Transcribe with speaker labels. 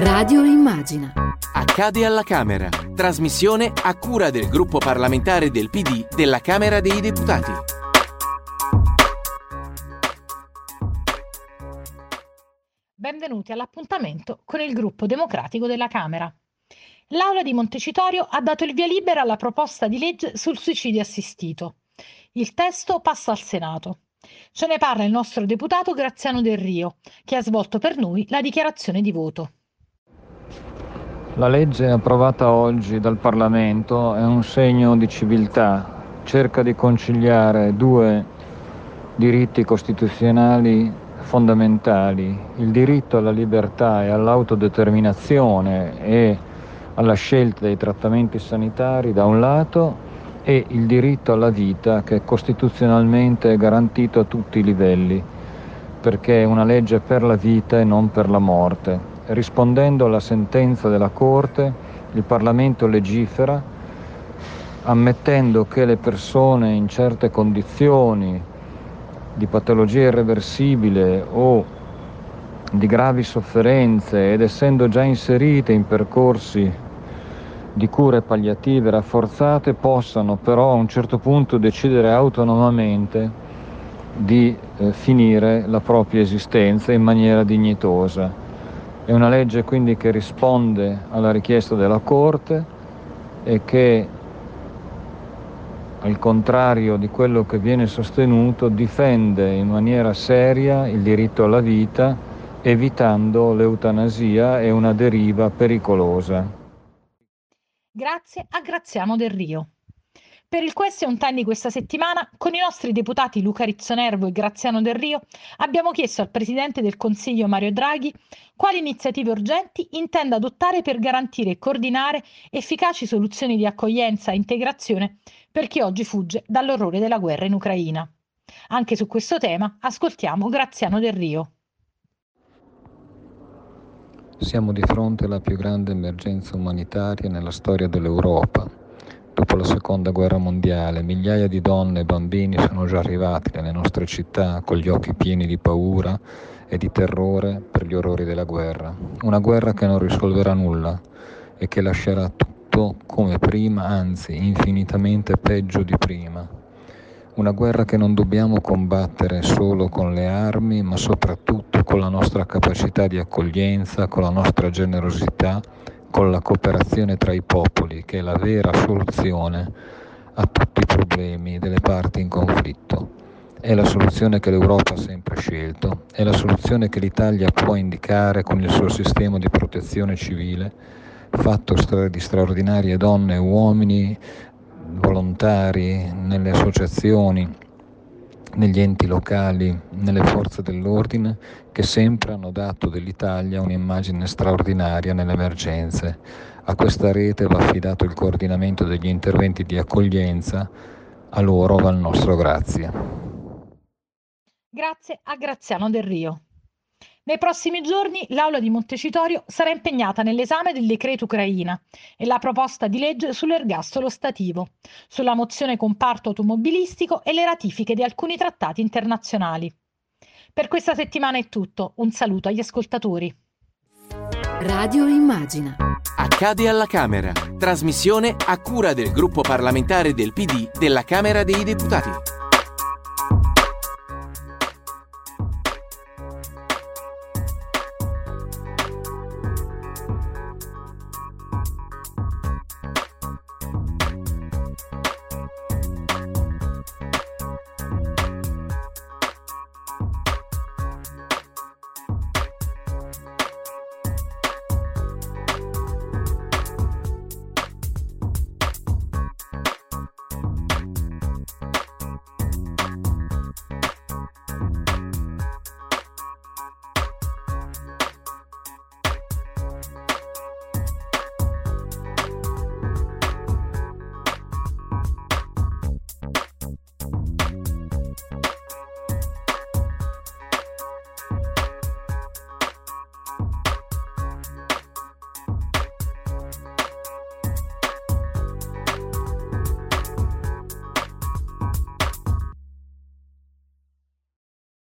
Speaker 1: Radio Immagina.
Speaker 2: Accade alla Camera. Trasmissione a cura del gruppo parlamentare del PD della Camera dei Deputati.
Speaker 3: Benvenuti all'appuntamento con il gruppo democratico della Camera. L'Aula di Montecitorio ha dato il via libera alla proposta di legge sul suicidio assistito. Il testo passa al Senato. Ce ne parla il nostro deputato Graziano Del Rio, che ha svolto per noi la dichiarazione di voto.
Speaker 4: La legge approvata oggi dal Parlamento è un segno di civiltà, cerca di conciliare due diritti costituzionali fondamentali, il diritto alla libertà e all'autodeterminazione e alla scelta dei trattamenti sanitari da un lato e il diritto alla vita che costituzionalmente è garantito a tutti i livelli, perché è una legge per la vita e non per la morte. Rispondendo alla sentenza della Corte, il Parlamento legifera ammettendo che le persone in certe condizioni di patologia irreversibile o di gravi sofferenze ed essendo già inserite in percorsi di cure palliative rafforzate possano però a un certo punto decidere autonomamente di finire la propria esistenza in maniera dignitosa. È una legge quindi che risponde alla richiesta della Corte e che, al contrario di quello che viene sostenuto, difende in maniera seria il diritto alla vita, evitando l'eutanasia e una deriva pericolosa.
Speaker 3: Grazie a Graziano Del Rio. Per il Question Time di questa settimana, con i nostri deputati Luca Rizzonervo e Graziano Del Rio, abbiamo chiesto al Presidente del Consiglio Mario Draghi quali iniziative urgenti intenda adottare per garantire e coordinare efficaci soluzioni di accoglienza e integrazione per chi oggi fugge dall'orrore della guerra in Ucraina. Anche su questo tema ascoltiamo Graziano Del Rio.
Speaker 4: Siamo di fronte alla più grande emergenza umanitaria nella storia dell'Europa. Dopo la Seconda Guerra Mondiale, migliaia di donne e bambini sono già arrivati nelle nostre città con gli occhi pieni di paura e di terrore per gli orrori della guerra. Una guerra che non risolverà nulla e che lascerà tutto come prima, anzi infinitamente peggio di prima. Una guerra che non dobbiamo combattere solo con le armi, ma soprattutto con la nostra capacità di accoglienza, con la nostra generosità, con la cooperazione tra i popoli, che è la vera soluzione a tutti i problemi delle parti in conflitto. È la soluzione che l'Europa ha sempre scelto, è la soluzione che l'Italia può indicare con il suo sistema di protezione civile, fatto di straordinarie donne e uomini, volontari, nelle associazioni, negli enti locali, nelle forze dell'ordine, che sempre hanno dato dell'Italia un'immagine straordinaria nelle emergenze. A questa rete va affidato il coordinamento degli interventi di accoglienza, a loro va il nostro grazie.
Speaker 3: Grazie a Graziano Del Rio. Nei prossimi giorni l'Aula di Montecitorio sarà impegnata nell'esame del decreto Ucraina e la proposta di legge sull'ergastolo stativo, sulla mozione comparto automobilistico e le ratifiche di alcuni trattati internazionali. Per questa settimana è tutto. Un saluto agli ascoltatori.
Speaker 1: Radio Immagina.
Speaker 2: Accade alla Camera. Trasmissione a cura del gruppo parlamentare del PD della Camera dei Deputati.